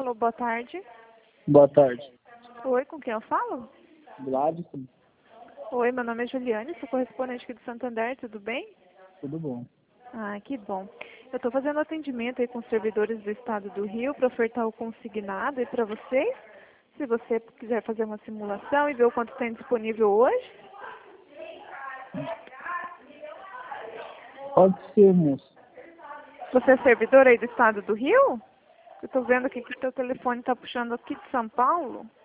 Alô, boa tarde. Boa tarde. Oi, com quem eu falo? Gladson, Oi, meu nome é Juliane, sou correspondente aqui do Santander, tudo bem? tudo bom? Ah, que bom. Eu estou fazendo atendimento aí com os servidores do estado do Rio para ofertar o consignado aí para vocês. Se você quiser fazer uma simulação e ver o quanto tem disponível hoje. Pode ser, moço. Você é servidor aí do estado do Rio? Eu estou vendo aqui que o seu telefone está puxando aqui de São Paulo.